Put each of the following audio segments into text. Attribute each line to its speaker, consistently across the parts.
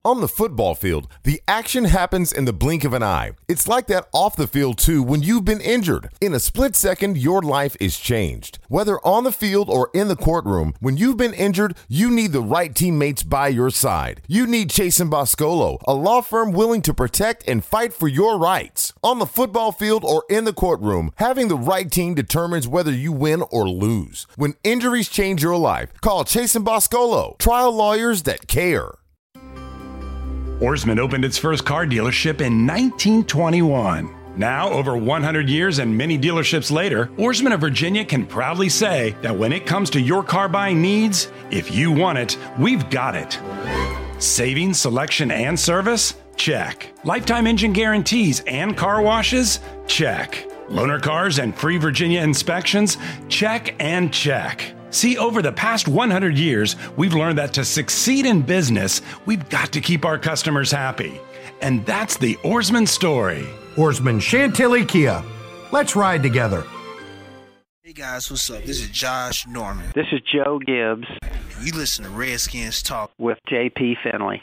Speaker 1: On the football field, the action happens in the blink of an eye. It's like that off the field too when you've been injured. In a split second, your life is changed. Whether on the field or in the courtroom, when you've been injured, you need the right teammates by your side. You need Chase & Boscolo, a law firm willing to protect and fight for your rights. On the football field or in the courtroom, having the right team determines whether you win or lose. When injuries change your life, call Chase & Boscolo, trial lawyers that care.
Speaker 2: Ourisman opened its first car dealership in 1921. Now, over 100 years and many dealerships later, Ourisman of Virginia can proudly say that when it comes to your car buying needs, if you want it, we've got it. Savings, selection, and service? Check. Lifetime engine guarantees and car washes? Check. Loaner cars and free Virginia inspections? Check and check. See, over the past 100 years, we've learned that to succeed in business, we've got to keep our customers happy. And that's the Ourisman story.
Speaker 3: Ourisman Chantilly Kia. Let's ride together.
Speaker 4: Hey guys, what's up? This is Josh Norman.
Speaker 5: This is Joe Gibbs.
Speaker 4: You listen to Redskins Talk
Speaker 5: with J.P. Finley.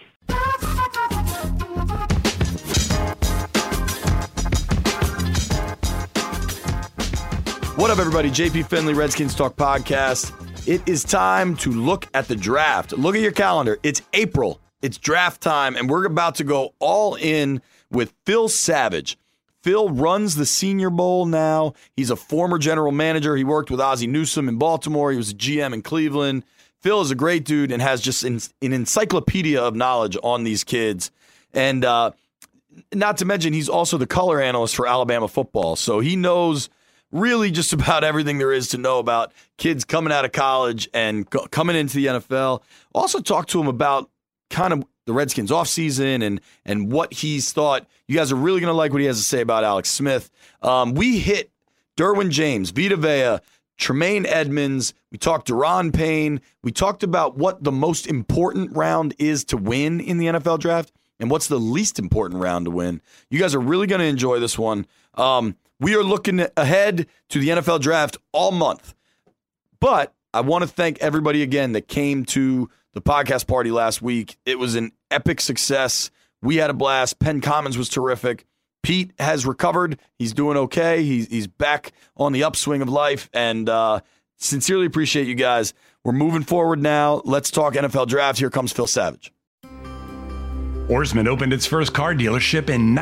Speaker 6: What up, everybody? JP Finley, Redskins Talk Podcast. It is time to look at the draft. Look at your calendar. It's April. It's draft time, and we're about to go all in with Phil Savage. Phil runs the Senior Bowl now. He's a former general manager. He worked with Ozzie Newsome in Baltimore. He was a GM in Cleveland. Phil is a great dude and has just an encyclopedia of knowledge on these kids. And not to mention, he's also the color analyst for Alabama football. So he knows really just about everything there is to know about kids coming out of college and coming into the NFL. Also talk to him about kind of the Redskins offseason and what he's thought. You guys are really going to like what he has to say about Alex Smith. We hit Derwin James, Vita Vea, Tremaine Edmonds. We talked Daron Payne. We talked about what the most important round is to win in the NFL draft and what's the least important round to win. You guys are really going to enjoy this one. We are looking ahead to the NFL draft all month. But I want to thank everybody again that came to the podcast party last week. It was an epic success. We had a blast. Penn Commons was terrific. Pete has recovered. He's doing okay. He's back on the upswing of life. And sincerely appreciate you guys. We're moving forward now. Let's talk NFL draft. Here comes Phil Savage.
Speaker 2: Ourisman opened its first car dealership in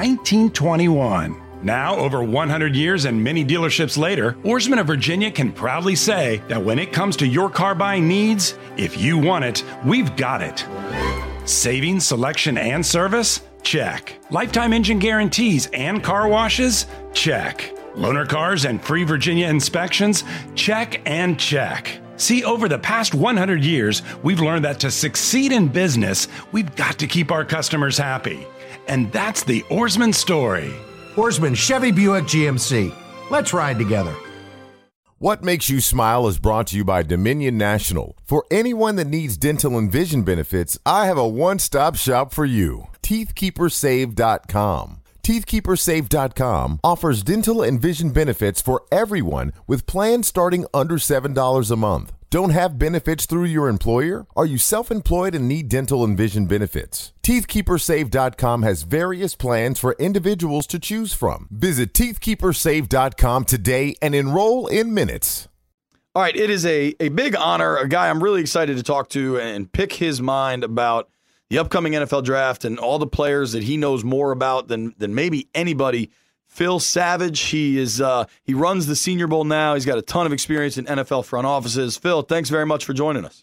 Speaker 2: 1921. Now, over 100 years and many dealerships later, Ourisman of Virginia can proudly say that when it comes to your car buying needs, if you want it, we've got it. Savings, selection, and service? Check. Lifetime engine guarantees and car washes? Check. Loaner cars and free Virginia inspections? Check and check. See, over the past 100 years, we've learned that to succeed in business, we've got to keep our customers happy. And that's the Ourisman story.
Speaker 3: Ourisman Chevy Buick GMC. Let's ride together.
Speaker 1: What Makes You Smile is brought to you by Dominion National. For anyone that needs dental and vision benefits, I have a one-stop shop for you. TeethKeeperSave.com. TeethKeeperSave.com offers dental and vision benefits for everyone with plans starting under $7 a month. Don't have benefits through your employer? Are you self-employed and need dental and vision benefits? TeethKeeperSave.com has various plans for individuals to choose from. Visit TeethKeeperSave.com today and enroll in minutes.
Speaker 6: All right, it is a big honor, a guy I'm really excited to talk to and pick his mind about the upcoming NFL draft and all the players that he knows more about than maybe anybody. Phil Savage, he runs the Senior Bowl now. He's got a ton of experience in NFL front offices. Phil, thanks very much for joining us.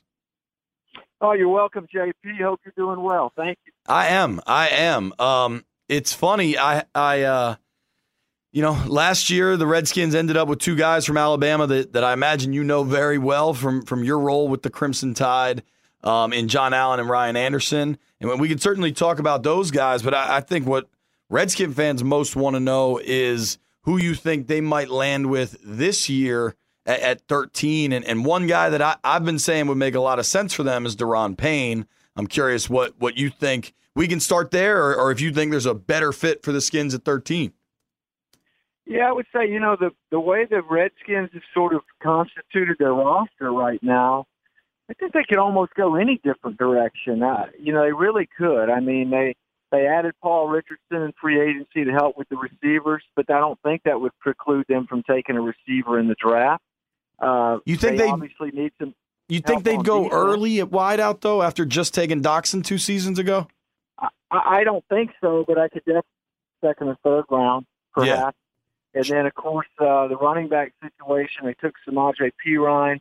Speaker 7: Oh, you're welcome, JP. Hope you're doing well. Thank you.
Speaker 6: I am. It's funny. Last year the Redskins ended up with two guys from Alabama that I imagine you know very well from your role with the Crimson Tide, in John Allen and Ryan Anderson. And we could certainly talk about those guys, but I think what Redskin fans most want to know is who you think they might land with this year at 13. And one guy that I've been saying would make a lot of sense for them is Daron Payne. I'm curious what you think. We can start there, or if you think there's a better fit for the Skins at 13.
Speaker 7: Yeah, I would say, the way the Redskins have sort of constituted their roster right now, I think they could almost go any different direction. They really could. I mean, they added Paul Richardson in free agency to help with the receivers, but I don't think that would preclude them from taking a receiver in the draft.
Speaker 6: You think
Speaker 7: they obviously need some?
Speaker 6: You think they'd go early at wideout though, after just taking Doxson 2 seasons ago?
Speaker 7: I don't think so, but I could definitely second or third round, perhaps. Yeah. And then, of course, the running back situation. They took Samaje Perine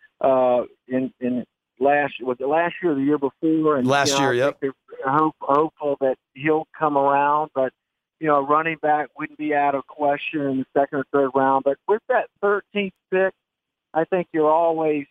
Speaker 7: in last year or the year before, and
Speaker 6: last year, yep.
Speaker 7: They're hopeful that he'll come around, but a running back wouldn't be out of question in the second or third round. But with that 13th pick, I think you're always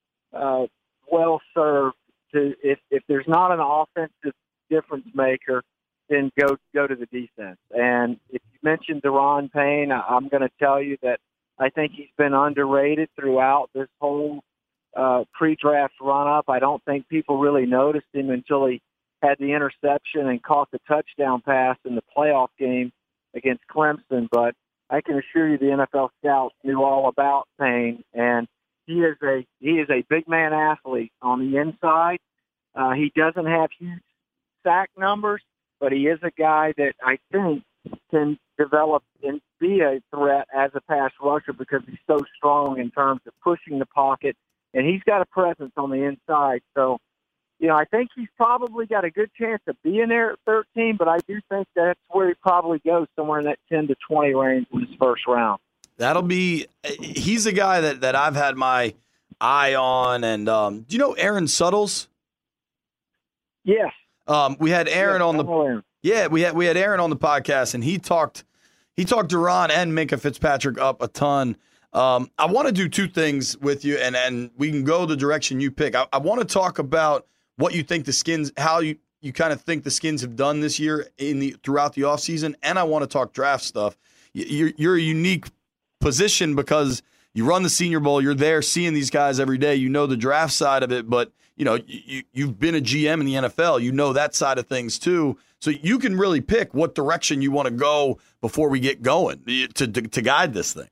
Speaker 7: well served to if there's not an offensive difference maker, then go to the defense. And if you mentioned Daron Payne, I'm going to tell you that I think he's been underrated throughout this whole pre-draft run-up. I don't think people really noticed him until he had the interception and caught the touchdown pass in the playoff game against Clemson. But I can assure you the NFL scouts knew all about Payne, and he is a big man athlete on the inside. He doesn't have huge sack numbers, but he is a guy that I think can develop and be a threat as a pass rusher because he's so strong in terms of pushing the pocket, and he's got a presence on the inside. So, I think he's probably got a good chance of being there at 13, but I do think that's where he probably goes, somewhere in that 10 to 20 range in his first round.
Speaker 6: He's a guy that I've had my eye on. And do you know Aaron Suttles?
Speaker 7: Yes.
Speaker 6: We had Aaron on the we had Aaron on the podcast, and he talked Daron and Minkah Fitzpatrick up a ton. I want to do two things with you, and we can go the direction you pick. I want to talk about what you think the Skins, how you kind of think the Skins have done this year throughout the offseason, and I want to talk draft stuff. You're a unique position because you run the Senior Bowl, you're there seeing these guys every day, you know the draft side of it, but you've been a GM in the NFL, you know that side of things too, so you can really pick what direction you want to go before we get going to guide this thing.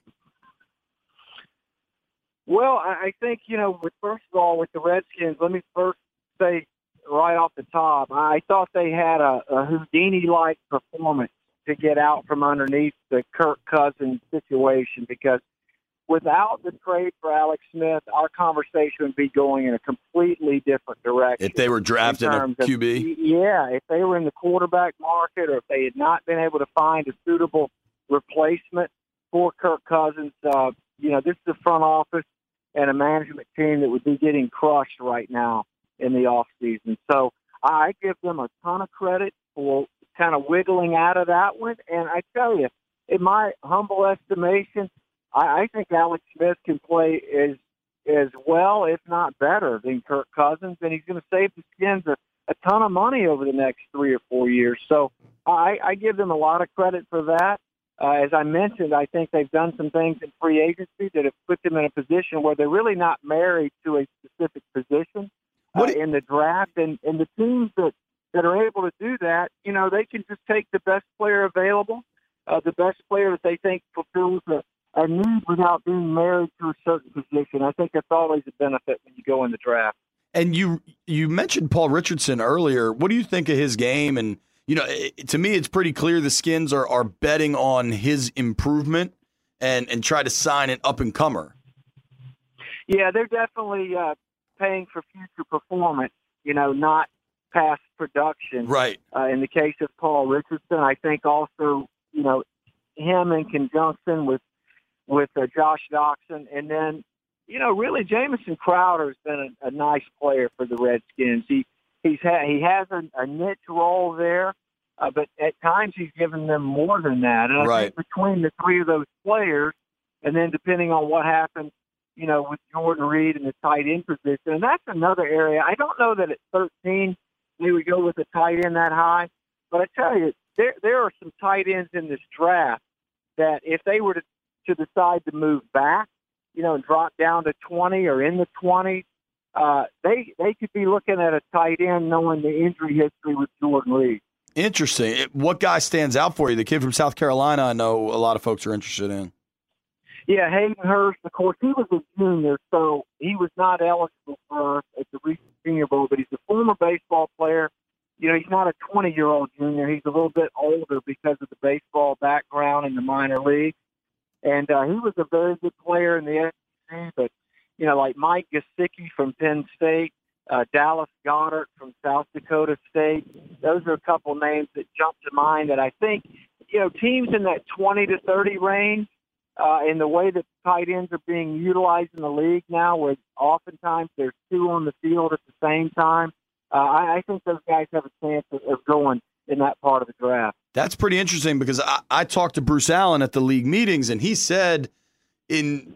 Speaker 7: Well, I think, first of all, with the Redskins, let me first say right off the top, I thought they had a Houdini-like performance to get out from underneath the Kirk Cousins situation, because without the trade for Alex Smith, our conversation would be going in a completely different direction.
Speaker 6: If they were drafting a QB?
Speaker 7: If they were in the quarterback market, or if they had not been able to find a suitable replacement for Kirk Cousins, this is a front office and a management team that would be getting crushed right now in the offseason. So I give them a ton of credit for kind of wiggling out of that one. And I tell you, in my humble estimation, I think Alex Smith can play as well, if not better, than Kirk Cousins, and he's going to save the Skins a ton of money over the next 3 or 4 years. So I give them a lot of credit for that. As I mentioned, I think they've done some things in free agency that have put them in a position where they're really not married to a specific position in the draft. And the teams that are able to do that, they can just take the best player available, the best player that they think fulfills a need without being married to a certain position. I think that's always a benefit when you go in the draft.
Speaker 6: And you mentioned Paul Richardson earlier. What do you think of his game? And to me, it's pretty clear the Skins are betting on his improvement and try to sign an up-and-comer.
Speaker 7: Yeah, they're definitely paying for future performance, not past production.
Speaker 6: Right.
Speaker 7: In the case of Paul Richardson, I think also, him in conjunction with Josh Doxson, and then, really Jamison Crowder's been a nice player for the Redskins. He has a niche role there, but at times he's given them more than that. And I think between the three of those players, and then depending on what happens, with Jordan Reed in the tight end position, and that's another area. I don't know that at 13 they would go with a tight end that high, but I tell you, there are some tight ends in this draft that if they were to decide to move back, and drop down to 20 or in the 20s, they could be looking at a tight end knowing the injury history with Jordan Reed.
Speaker 6: Interesting. What guy stands out for you? The kid from South Carolina, I know a lot of folks are interested in.
Speaker 7: Yeah, Hayden Hurst, of course, he was a junior, so he was not eligible for us at the recent Senior Bowl, but he's a former baseball player. You know, he's not a 20-year-old junior. He's a little bit older because of the baseball background in the minor league. And he was a very good player in the SEC, but, you know, like Mike Gesicki from Penn State, Dallas Goddard from South Dakota State, those are a couple names that jump to mind that I think, you know, teams in that 20 to 30 range, in the way that tight ends are being utilized in the league now, where oftentimes there's two on the field at the same time, I think those guys have a chance of going in that part of the draft.
Speaker 6: That's pretty interesting because I talked to Bruce Allen at the league meetings, and he said in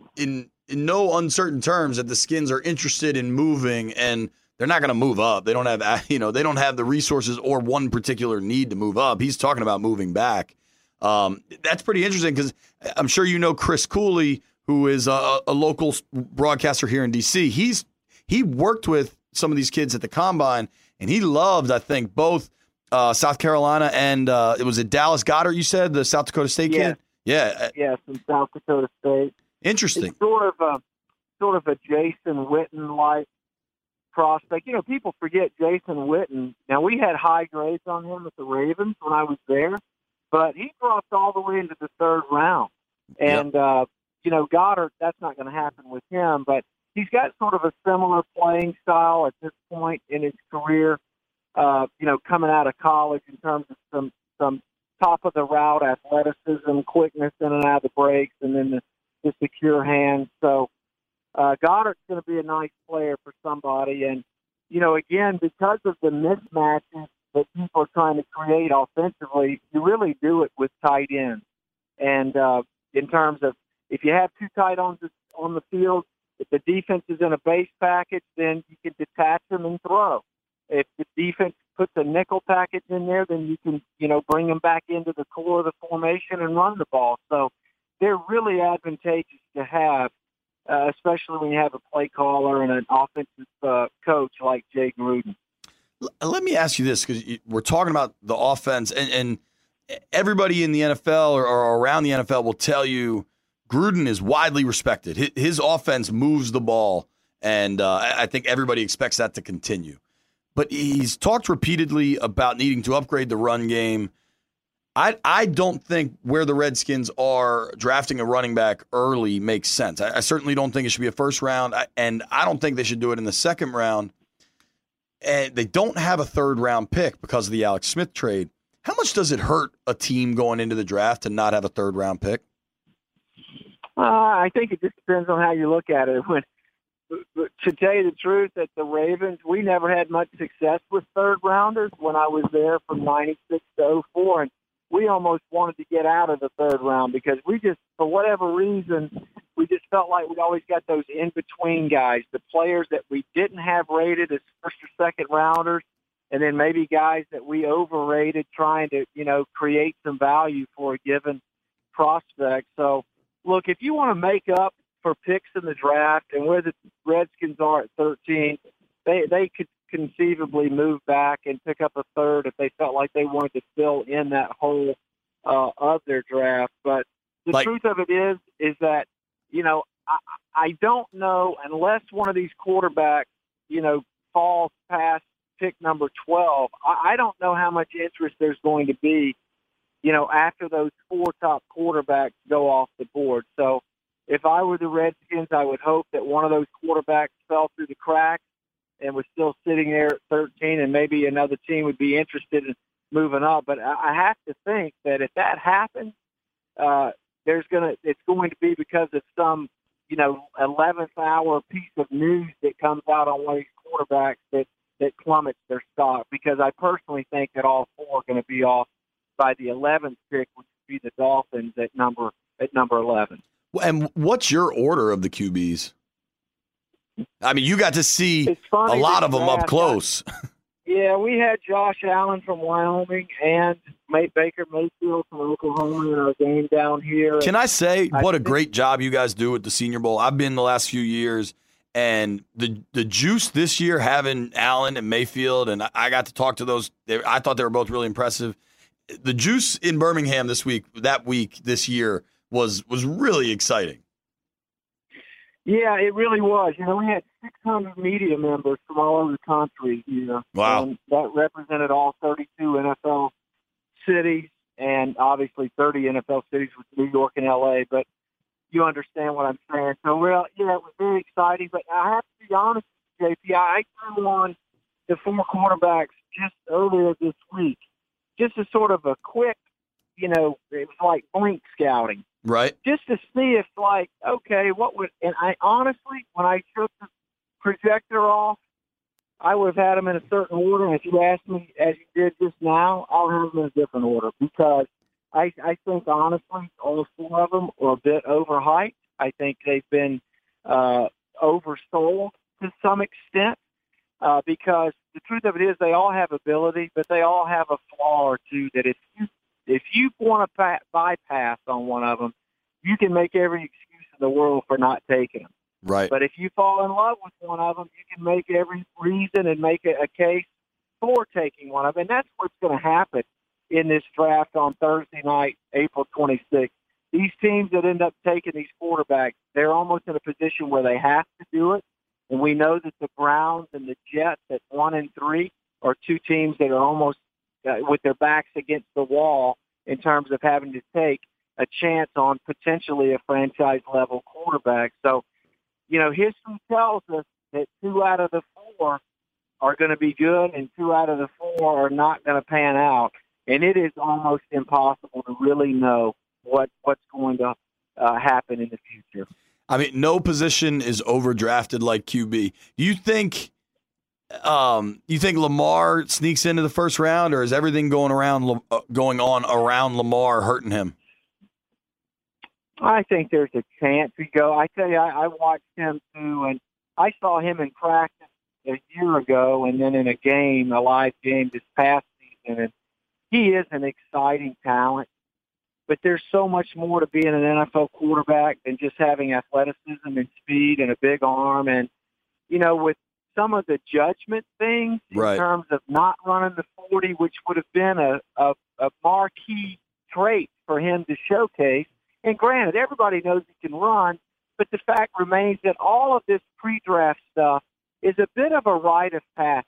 Speaker 6: no uncertain terms that the Skins are interested in moving, and they're not going to move up. They don't have, you know, they don't have the resources or one particular need to move up. He's talking about moving back. That's pretty interesting because I'm sure you know Chris Cooley, who is a local broadcaster here in D.C. He worked with some of these kids at the Combine, and he loved, I think, both South Carolina and it was Dallas Goddard, you said, the South Dakota State kid? Yeah.
Speaker 7: Yeah, from South Dakota State.
Speaker 6: Interesting.
Speaker 7: It's sort of a Jason Witten-like prospect. You know, people forget Jason Witten. Now, we had high grades on him at the Ravens when I was there, but he dropped all the way into the third round. And, you know, Goddard, that's not going to happen with him, but he's got sort of a similar playing style at this point in his career, you know, coming out of college in terms of some top-of-the-route athleticism, quickness in and out of the breaks, and then the secure hands. So Goddard's going to be a nice player for somebody. And, you know, again, because of the mismatches that people are trying to create offensively, you really do it with tight ends. And in terms of if you have two tight ends on the field, if the defense is in a base package, then you can detach them and throw. If the defense puts a nickel package in there, then you can, you know, bring them back into the core of the formation and run the ball. So they're really advantageous to have, especially when you have a play caller and an offensive coach like Jay Gruden.
Speaker 6: Let me ask you this, because we're talking about the offense, and everybody in the NFL or around the NFL will tell you Gruden is widely respected. His offense moves the ball, and I think everybody expects that to continue. But he's talked repeatedly about needing to upgrade the run game. I don't think where the Redskins are drafting a running back early makes sense. I certainly don't think it should be a first round, and I don't think they should do it in the second round. And they don't have a third round pick because of the Alex Smith trade. How much does it hurt a team going into the draft to not have a third round pick?
Speaker 7: I think it just depends on how you look at it. To tell you the truth, at the Ravens, we never had much success with third rounders when I was there from 96 to 04, and we almost wanted to get out of the third round because we just, for whatever reason, we just felt like we always got those in-between guys, the players that we didn't have rated as first or second rounders, and then maybe guys that we overrated trying to, you know, create some value for a given prospect. So, look, if you want to make up for picks in the draft and where the Redskins are at 13, they could conceivably move back and pick up a third if they felt like they wanted to fill in that hole of their draft. But the truth of it is that, you know, I don't know unless one of these quarterbacks, you know, falls past pick number 12. I don't know how much interest there's going to be, you know, after those four top quarterbacks go off the board. So if I were the Redskins, I would hope that one of those quarterbacks fell through the cracks and was still sitting there at 13, and maybe another team would be interested in moving up. But I have to think that if that happens, it's going to be because of some, you know, 11th hour piece of news that comes out on one of these quarterbacks that plummets their stock. Because I personally think that all four are going to be off by the 11th pick, which would be the Dolphins at number 11.
Speaker 6: And what's your order of the QBs? I mean, you got to see a lot of them up close.
Speaker 7: Yeah, we had Josh Allen from Wyoming and Baker Mayfield from Oklahoma in our game down here.
Speaker 6: Can I say what a great job you guys do at the Senior Bowl? I've been the last few years, and the juice this year having Allen and Mayfield, and I got to talk to those. I thought they were both really impressive. The juice in Birmingham this year was really exciting.
Speaker 7: Yeah, it really was. We had 600 media members from all over the country here.
Speaker 6: Wow.
Speaker 7: And that represented all 32 NFL cities and obviously 30 NFL cities with New York and L.A., but you understand what I'm saying. So, it was very exciting, but I have to be honest with you, JP, I threw on the 4 quarterbacks just earlier this week, just as sort of a quick, it was like blink scouting.
Speaker 6: Right.
Speaker 7: Just to see if, okay, and I honestly, when I took the projector off, I would have had them in a certain order. And if you asked me, as you did just now, I'll have them in a different order because I think, honestly, all 4 of them are a bit overhyped. I think they've been oversold to some extent because the truth of it is they all have ability, but they all have a flaw or two that if you want to bypass on one of them, you can make every excuse in the world for not taking them.
Speaker 6: Right.
Speaker 7: But if you fall in love with one of them, you can make every reason and make a case for taking one of them. And that's what's going to happen in this draft on Thursday night, April 26th. These teams that end up taking these quarterbacks, they're almost in a position where they have to do it. And we know that the Browns and the Jets at 1 and 3 are 2 teams that are almost with their backs against the wall in terms of having to take a chance on potentially a franchise-level quarterback. So, history tells us that 2 out of the 4 are going to be good and 2 out of the 4 are not going to pan out. And it is almost impossible to really know what's going to happen in the future.
Speaker 6: I mean, no position is overdrafted like QB. Do you think Lamar sneaks into the first round, or is everything going on around Lamar hurting him?
Speaker 7: I think there's a chance we go. I tell you, I watched him too, and I saw him in practice a year ago, and then in a live game this past season. And he is an exciting talent, but there's so much more to being an NFL quarterback than just having athleticism and speed and a big arm. And with some of the judgment things in terms of not running the 40, which would have been a marquee trait for him to showcase. And granted, everybody knows he can run, but the fact remains that all of this pre-draft stuff is a bit of a rite of passage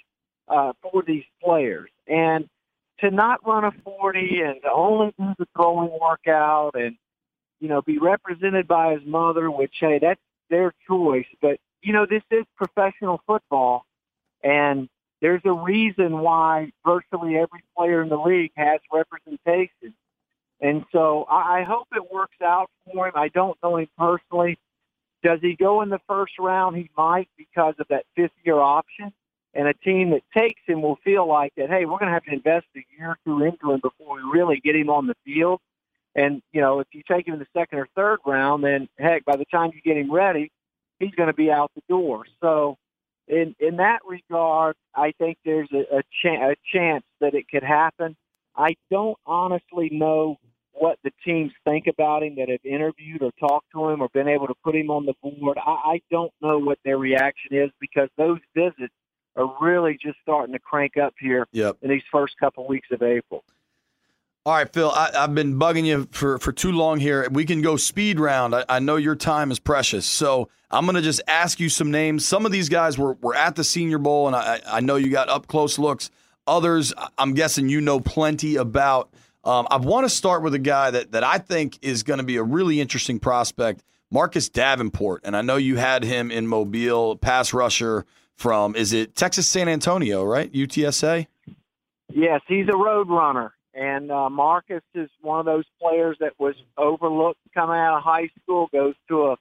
Speaker 7: for these players. And to not run a 40 and to only do the throwing workout and, be represented by his mother, which, hey, that's their choice. But, this is professional football, and there's a reason why virtually every player in the league has representation. And so I hope it works out for him. I don't know him personally. Does he go in the first round? He might because of that 5th-year option. And a team that takes him will feel like that, hey, we're going to have to invest a year or 2 into him before we really get him on the field. And, if you take him in the 2nd or 3rd round, then, heck, by the time you get him ready, he's going to be out the door. So in that regard, I think there's a chance that it could happen. I don't honestly know what the teams think about him that have interviewed or talked to him or been able to put him on the board. I don't know what their reaction is because those visits are really just starting to crank up here in these first couple weeks of April.
Speaker 6: All right, Phil, I've been bugging you for too long here. We can go speed round. I know your time is precious, so I'm going to just ask you some names. Some of these guys were at the Senior Bowl, and I know you got up-close looks. Others, I'm guessing you know plenty about. I want to start with a guy that I think is going to be a really interesting prospect, Marcus Davenport. And I know you had him in Mobile, pass rusher from, is it Texas San Antonio, right? UTSA?
Speaker 7: Yes, he's a road runner. And Marcus is one of those players that was overlooked coming out of high school, goes to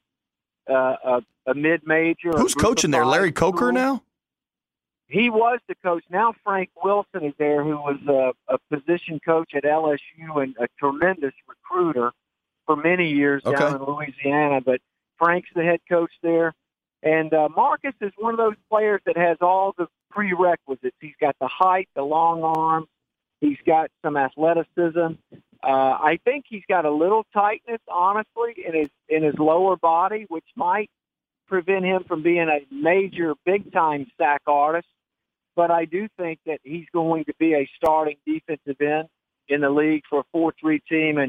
Speaker 7: a mid-major.
Speaker 6: Who's coaching there? Larry Coker now?
Speaker 7: He was the coach. Now Frank Wilson is there, who was a position coach at LSU and a tremendous recruiter for many years down in Louisiana. But Frank's the head coach there. And Marcus is one of those players that has all the prerequisites. He's got the height, the long arms. He's got some athleticism. I think he's got a little tightness, honestly, in his lower body, which might prevent him from being a major, big-time sack artist. But I do think that he's going to be a starting defensive end in the league for a 4-3 team. And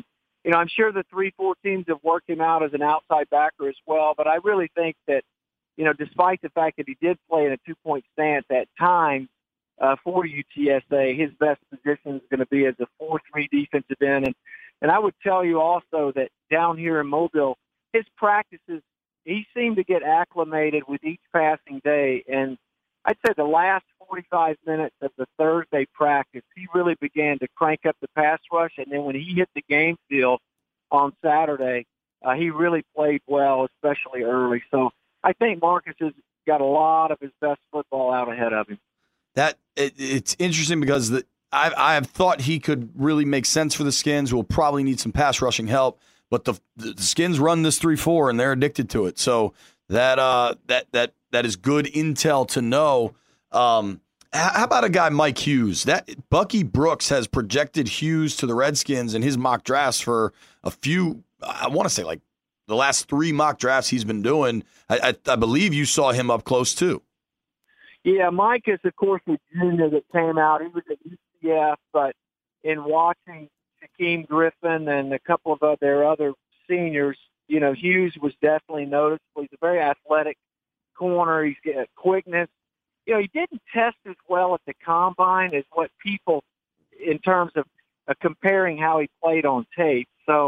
Speaker 7: I'm sure the 3-4 teams have worked him out as an outside backer as well, but I really think that, despite the fact that he did play in a 2-point stance at times for UTSA, his best position is going to be as a 4-3 defensive end. And I would tell you also that down here in Mobile, his practices, he seemed to get acclimated with each passing day. And I'd say the last 45 minutes of the Thursday practice, he really began to crank up the pass rush. And then when he hit the game field on Saturday, he really played well, especially early. So I think Marcus has got a lot of his best football out ahead of him.
Speaker 6: It's interesting because I have thought he could really make sense for the Skins, who will probably need some pass rushing help. But the Skins run this 3-4, and they're addicted to it. So that is good intel to know. How about a guy, Mike Hughes? Bucky Brooks has projected Hughes to the Redskins in his mock drafts for a few, I want to say like the last 3 mock drafts he's been doing. I believe you saw him up close too.
Speaker 7: Yeah, Mike is, of course, the junior that came out. He was at UCF, but in watching Shaquem Griffin and a couple of their other seniors, Hughes was definitely noticeable. He's a very athletic corner. He's got quickness. He didn't test as well at the combine as what people, in terms of comparing how he played on tape. So,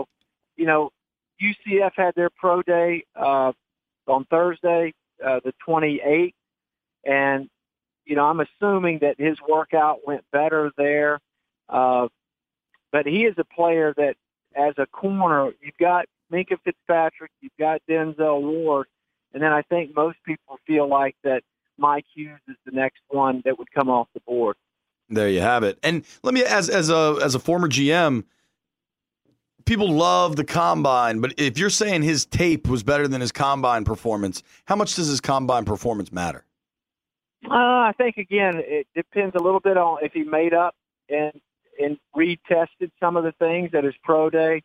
Speaker 7: UCF had their pro day on Thursday, the 28th. And, I'm assuming that his workout went better there. But he is a player that, as a corner, you've got Minkah Fitzpatrick, you've got Denzel Ward, and then I think most people feel like that Mike Hughes is the next one that would come off the board. There
Speaker 6: you have it. And let me, as a former GM, people love the combine, but if you're saying his tape was better than his combine performance, how much does his combine performance matter?
Speaker 7: I think, again, it depends a little bit on if he made up and retested some of the things at his pro day.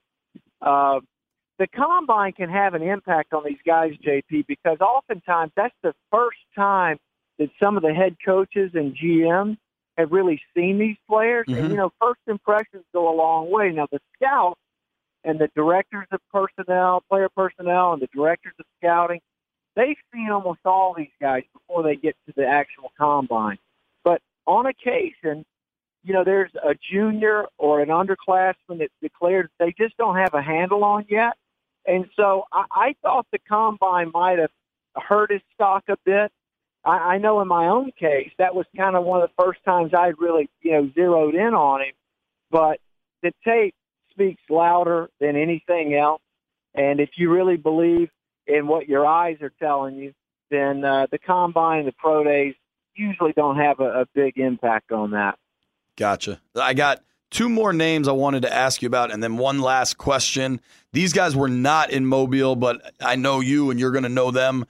Speaker 7: The combine can have an impact on these guys, JP, because oftentimes that's the first time that some of the head coaches and GMs have really seen these players.
Speaker 6: Mm-hmm.
Speaker 7: And, first impressions go a long way. Now, the scouts and the directors of personnel, player personnel, and the directors of scouting, they've seen almost all these guys before they get to the actual combine. But on occasion, there's a junior or an underclassman that's declared they just don't have a handle on yet. And so I thought the combine might have hurt his stock a bit. I know in my own case, that was kind of one of the first times I really, zeroed in on him. But the tape speaks louder than anything else. And if you really believe in what your eyes are telling you, then the combine, the pro days usually don't have a big impact on that.
Speaker 6: Gotcha. I got 2 more names I wanted to ask you about, and then one last question. These guys were not in Mobile, but I know you, and you're going to know them.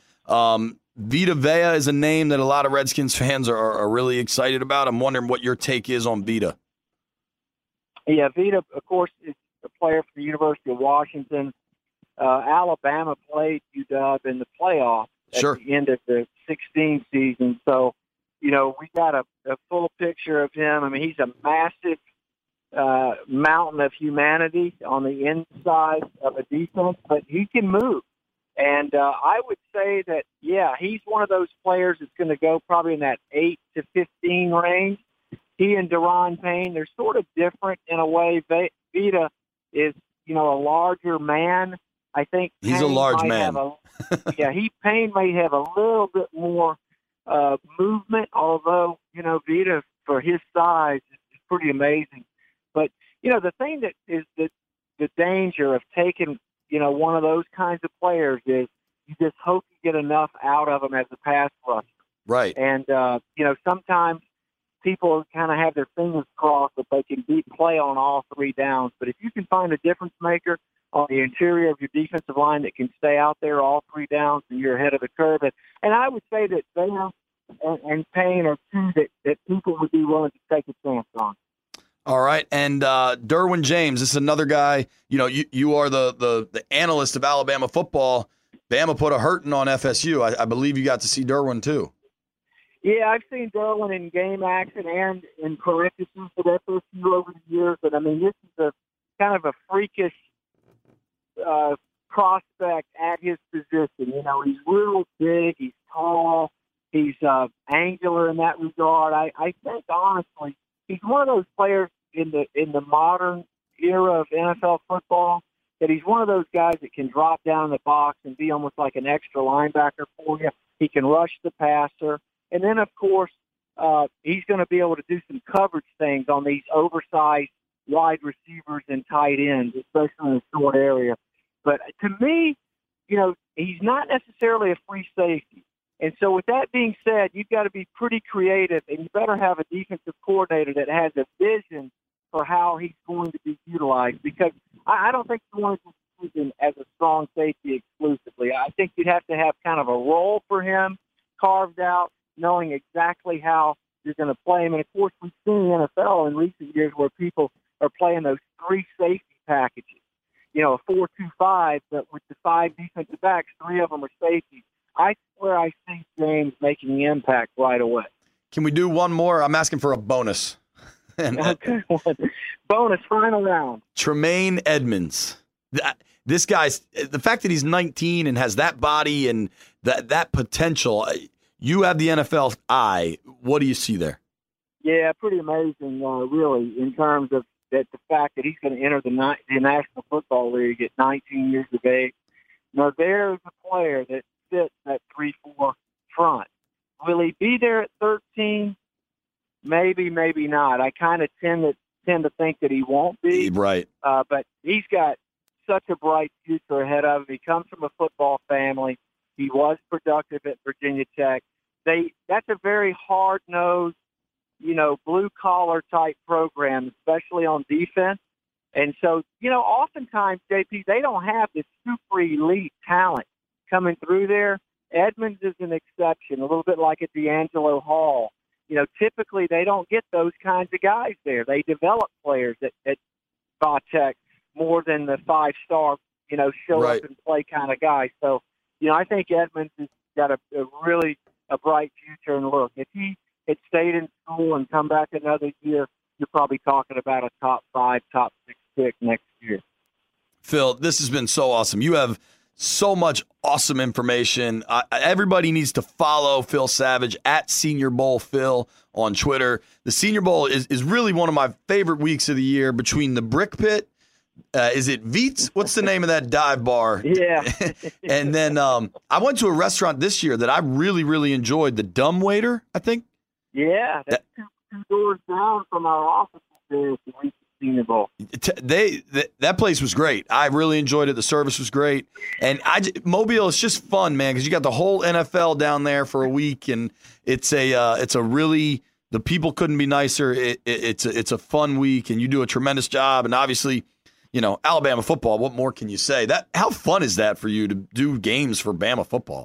Speaker 6: Vita Vea is a name that a lot of Redskins fans are really excited about. I'm wondering what your take is on Vita.
Speaker 7: Yeah, Vita, of course, is a player for the University of Washington. Alabama played UW in the playoffs at the end of the 16 season. So, we got a full picture of him. I mean, he's a massive mountain of humanity on the inside of a defense, but he can move. And I would say that, he's one of those players that's going to go probably in that 8 to 15 range. He and Deron Payne, they're sort of different in a way. Vita is, a larger man. I think
Speaker 6: he's a large man.
Speaker 7: Payne may have a little bit more movement, although, Vita, for his size, is pretty amazing. But, the thing that is the danger of taking, one of those kinds of players is you just hope you get enough out of them as a pass rusher.
Speaker 6: Right.
Speaker 7: And, sometimes people kind of have their fingers crossed that they can play on all 3 downs. But if you can find a difference maker on the interior of your defensive line that can stay out there all 3 downs, and you're ahead of the curve. And I would say that Vea and Payne are 2 that people would be willing to take a chance on.
Speaker 6: All right, and Derwin James, this is another guy. You are the analyst of Alabama football. Bama put a hurting on FSU. I believe you got to see Derwin too.
Speaker 7: Yeah, I've seen Derwin in game action and in practices at FSU over the years. But I mean, this is a kind of a freakish prospect at his position. You know, he's real big, he's tall, he's angular in that regard. I think, honestly, he's one of those players in the modern era of NFL football that he's one of those guys that can drop down in the box and be almost like an extra linebacker for you. He can rush the passer. And then, of course, he's going to be able to do some coverage things on these oversized wide receivers and tight ends, especially in the short area. But to me, you know, he's not necessarily a free safety. And so with that being said, you've got to be pretty creative, and you better have a defensive coordinator that has a vision for how he's going to be utilized, because I don't think you want to use him as a strong safety exclusively. I think you'd have to have kind of a role for him carved out, knowing exactly how you're going to play him. And, of course, we've seen the NFL in recent years where people are playing those three safety packages. You know, a 4-2-5, but with the 5 defensive backs, 3 of them are safety. I swear I see James making the impact right away.
Speaker 6: Can we do one more? I'm asking for a bonus.
Speaker 7: Okay. Bonus, final round.
Speaker 6: Tremaine Edmunds. This guy's, the fact that he's 19 and has that body and that potential, you have the NFL eye. What do you see there?
Speaker 7: Yeah, pretty amazing, really, in terms of the fact that he's going to enter the National Football League at 19 years of age. Now, there's a player that fits that 3-4 front. Will he be there at 13? Maybe, maybe not. I kind of tend to think that he won't be.
Speaker 6: Right.
Speaker 7: But he's got such a bright future ahead of him. He comes from a football family. He was productive at Virginia Tech. That's a very hard-nosed, you know, blue-collar type program, especially on defense. And so, you know, oftentimes, JP, they don't have this super elite talent coming through there. Edmunds is an exception, a little bit like at D'Angelo Hall. You know, typically they don't get those kinds of guys there. They develop players at Va-Tech more than the 5-star, you know, show up and play kind of guy. So, you know, I think Edmunds has got a really bright future. And look, if he had stayed in school and come back another year, you're probably talking about a top 5, top 6 pick next year.
Speaker 6: Phil, this has been so awesome. You have so much awesome information. Everybody needs to follow Phil Savage at Senior Bowl Phil on Twitter. The Senior Bowl is really one of my favorite weeks of the year between the Brick Pit. Is it Veets? What's the name of that dive bar?
Speaker 7: Yeah.
Speaker 6: And then I went to a restaurant this year that I really, really enjoyed, the Dumb Waiter, I think.
Speaker 7: Yeah, that's two doors down from our offices there at the Senior Bowl.
Speaker 6: That place was great. I really enjoyed it. The service was great. And Mobile is just fun, man, because you got the whole NFL down there for a week, and it's a really, the people couldn't be nicer. It's a fun week, and you do a tremendous job. And obviously, you know, Alabama football, what more can you say? How fun is that for you to do games for Bama football?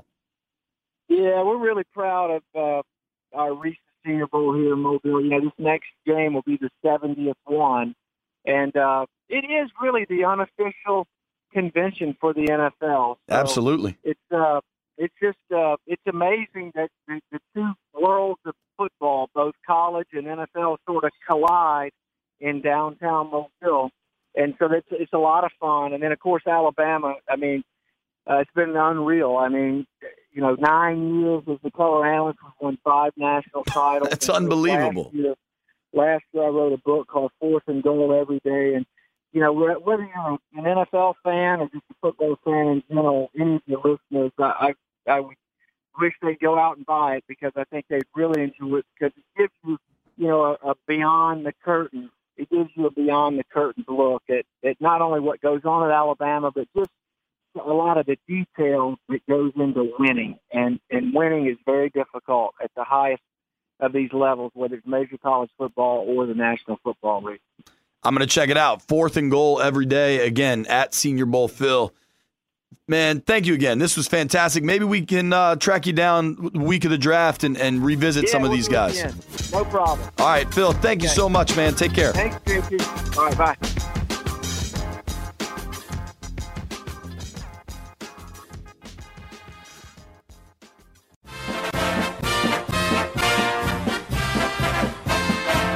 Speaker 7: Yeah, we're really proud of our recent Senior Bowl here in Mobile. You know, this next game will be the 70th one. And it is really the unofficial convention for the NFL. So
Speaker 6: absolutely.
Speaker 7: It's just it's amazing that the two worlds of football, both college and NFL, sort of collide in downtown Mobile. And so it's a lot of fun. And then, of course, Alabama, I mean, it's been unreal. I mean, you know, 9 years as the color analyst, we've won 5 national titles.
Speaker 6: That's unbelievable.
Speaker 7: Last year I wrote a book called 4th and Goal Every Day. And, you know, whether you're an NFL fan or just a football fan in general, any of your listeners, I would wish they'd go out and buy it, because I think they'd really enjoy it, because it gives you, you know, a beyond the curtain. It gives you a beyond the curtain look at not only what goes on at Alabama, but just a lot of the details that goes into winning. And winning is very difficult at the highest of these levels, whether it's Major College Football or the National Football League.
Speaker 6: I'm going to check it out. 4th and Goal Every Day, again, at Senior Bowl Phil. Man, thank you again. This was fantastic. Maybe we can track you down the week of the draft and revisit some of these guys.
Speaker 7: No problem.
Speaker 6: All right, Phil, thank you so much, man. Take care.
Speaker 7: Thanks, JP. All right, bye.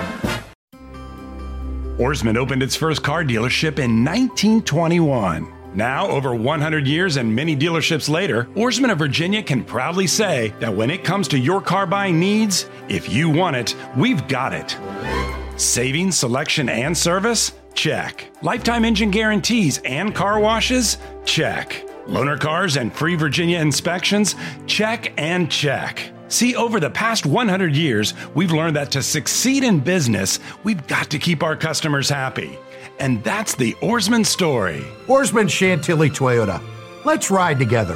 Speaker 2: Ourisman opened its first car dealership in 1921. Now, over 100 years and many dealerships later, Ourisman of Virginia can proudly say that when it comes to your car buying needs, if you want it, we've got it. Savings, selection, and service? Check. Lifetime engine guarantees and car washes? Check. Loaner cars and free Virginia inspections? Check and check. See, over the past 100 years, we've learned that to succeed in business, we've got to keep our customers happy. And that's the Ourisman story.
Speaker 3: Ourisman Chantilly Toyota. Let's ride together.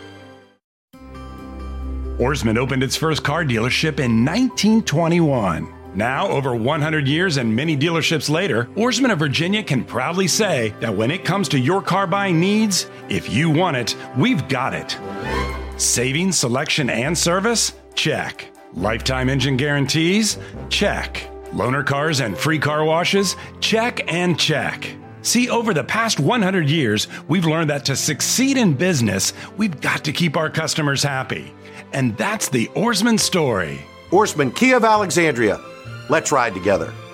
Speaker 2: Ourisman opened its first car dealership in 1921. Now, over 100 years and many dealerships later, Ourisman of Virginia can proudly say that when it comes to your car buying needs, if you want it, we've got it. Savings, selection, and service? Check. Lifetime engine guarantees? Check. Loaner cars and free car washes? Check and check. See, over the past 100 years, we've learned that to succeed in business, we've got to keep our customers happy. And that's the Ourisman story.
Speaker 3: Ourisman Kia of Alexandria. Let's ride together.